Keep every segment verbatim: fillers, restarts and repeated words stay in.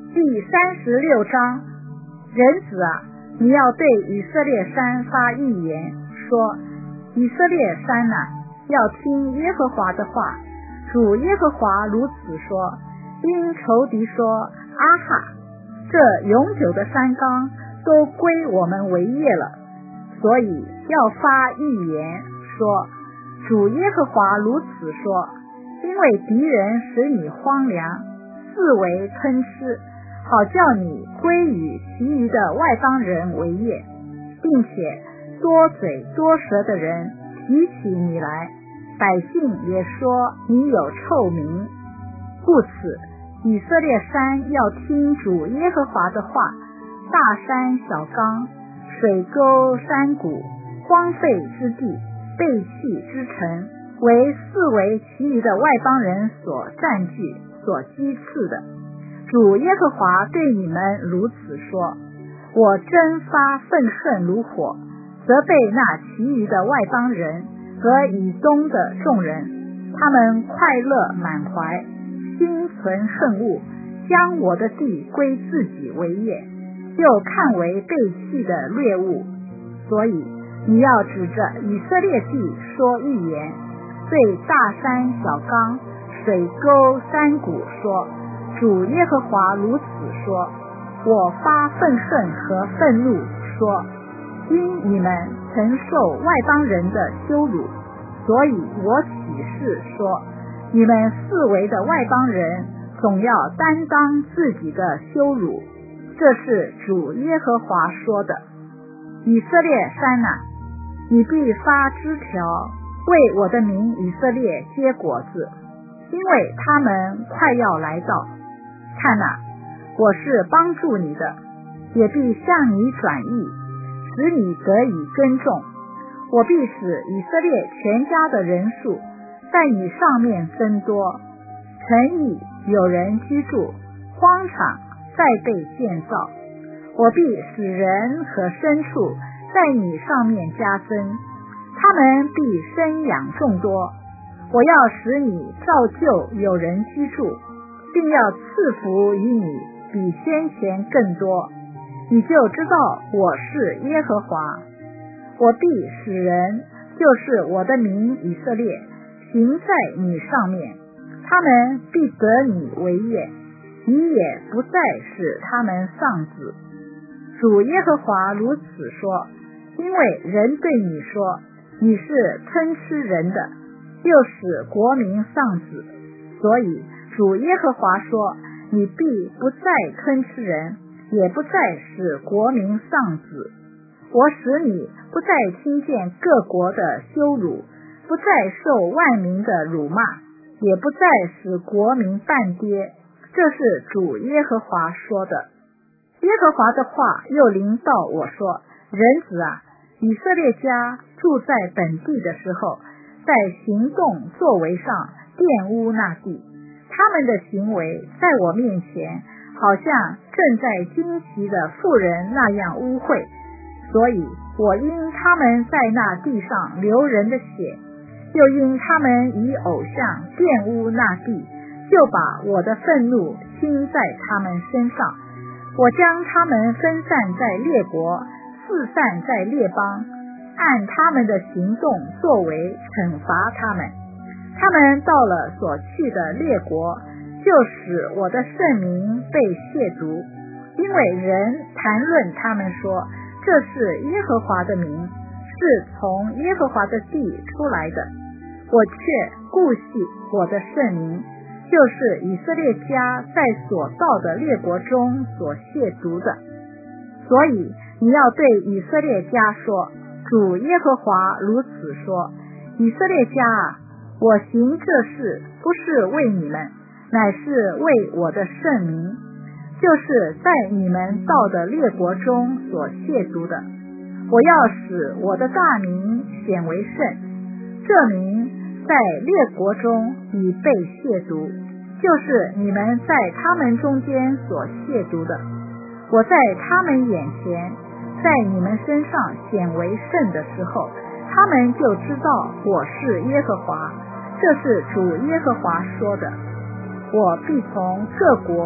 第三十六章，人子啊，你要对以色列山发预言，说：以色列山啊，要听耶和华的话。主耶和华如此说：因仇敌说阿哈，这永久的山冈都归我们为业了，所以要发预言说：主耶和华如此说，因为敌人使你荒凉，自为吞吃，好叫你归于其余的外邦人为业，并且多嘴多舌的人提起你来，百姓也说你有臭名。故此以色列山要听主耶和华的话，大山小冈，水沟山谷，荒废之地，背弃之城，为四围其余的外邦人所占据所讥刺的。主耶和华对你们如此说：我真发愤恨如火，责备那其余的外邦人和以东的众人，他们快乐满怀，心存恨恶，将我的地归自己为业，又看为背弃的掠物。所以你要指着以色列地说预言，对大山小冈，水沟山谷说：主耶和华如此说，我发愤恨和愤怒，说：因你们曾受外邦人的羞辱，所以我起誓说，你们四围的外邦人总要担当自己的羞辱。这是主耶和华说的。以色列山啊，你必发枝条，为我的名以色列结果子，因为他们快要来到。看哪，我是帮助你的，也必向你转意，使你得以耕种。我必使以色列全家的人数在你上面增多，城邑有人居住，荒场再被建造。我必使人和牲畜在你上面加增，他们必生养众多。我要使你照旧有人居住，并要赐福于你比先前更多，你就知道我是耶和华。我必使人，就是我的名以色列，行在你上面，他们必得你为业，你也不再使他们丧子。主耶和华如此说，因为人对你说，你是吞吃人的，又使国民丧子，所以主耶和华说，你必不再吞吃人，也不再使国民丧子。我使你不再听见各国的羞辱，不再受万民的辱骂，也不再使国民半跌。这是主耶和华说的。耶和华的话又临到我说：人子啊，以色列家住在本地的时候，在行动作为上玷污那地，他们的行为在我面前好像正在惊奇的妇人那样污秽，所以我因他们在那地上流人的血，又因他们以偶像玷污那地，就把我的愤怒倾在他们身上。我将他们分散在列国，四散在列邦，按他们的行动作为惩罚他们。他们到了所去的列国，就使我的圣名被亵渎，因为人谈论他们说，这是耶和华的名，是从耶和华的地出来的。我却顾惜我的圣名，就是以色列家在所到的列国中所亵渎的。所以你要对以色列家说，主耶和华如此说：以色列家啊，我行这事不是为你们，乃是为我的圣名，就是在你们到的列国中所亵渎的。我要使我的大名显为圣，这名在列国中已被亵渎，就是你们在他们中间所亵渎的。我在他们眼前，在你们身上显为圣的时候，他们就知道我是耶和华。这是主耶和华说的。我必从各国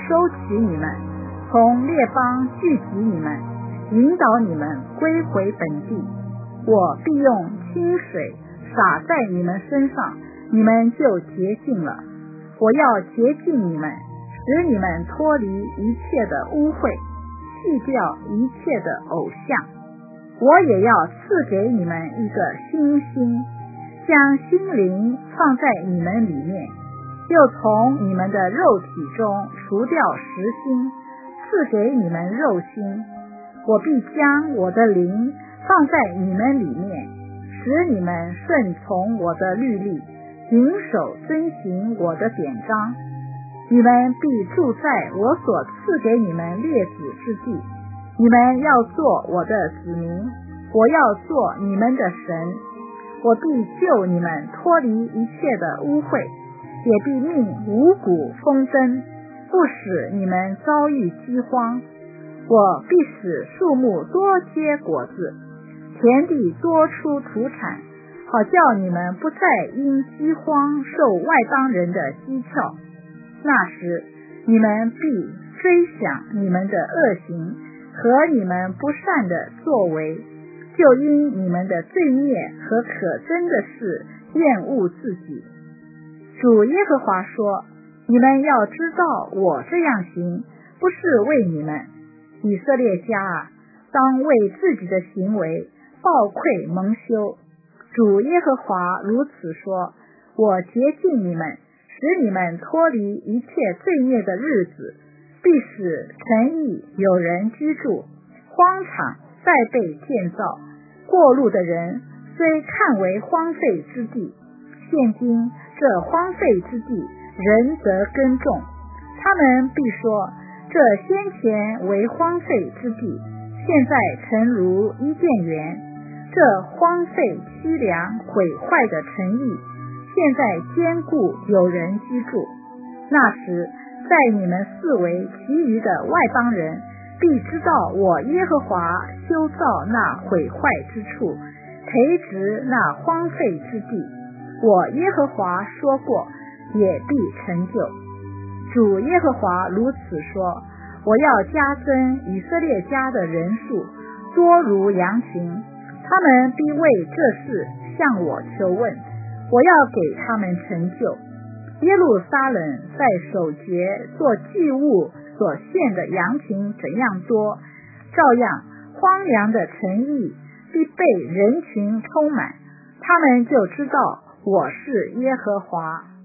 收取你们，从列邦聚集你们，引导你们归回本地。我必用清水洒在你们身上，你们就洁净了。我要洁净你们，使你们脱离一切的污秽，弃掉一切的偶像。我也要赐给你们一个新心，将心灵放在你们里面，又从你们的肉体中除掉实心，赐给你们肉心。我必将我的灵放在你们里面，使你们顺从我的律例，谨守遵行我的典章。你们必住在我所赐给你们列祖之地，你们要做我的子民，我要做你们的神。我必救你们脱离一切的污秽，也必命五谷丰登，不使你们遭遇饥荒。我必使树木多结果子，田地多出土产，好叫你们不再因饥荒受外邦人的讥诮。那时你们必追想你们的恶行和你们不善的作为，就因你们的罪孽和可憎的事厌恶自己。主耶和华说，你们要知道我这样行，不是为你们。以色列家啊，当为自己的行为抱愧蒙羞。主耶和华如此说，我洁净你们，使你们脱离一切罪孽的日子，必使城邑有人居住，荒场再被建造，过路的人虽看为荒废之地，现今这荒废之地人则耕种。他们必说，这先前为荒废之地，现在诚如伊甸园。这荒废凄凉毁坏的城邑，现在坚固有人居住。那时，在你们四围其余的外邦人必知道我耶和华修造那毁坏之处，培植那荒废之地。我耶和华说过，也必成就。主耶和华如此说，我要加增以色列家的人数，多如羊群，他们必为这事向我求问，我要给他们成就。耶路撒冷在守节做祭物所献的羊群怎样多，照样荒凉的城邑必被人群充满，他们就知道我是耶和华。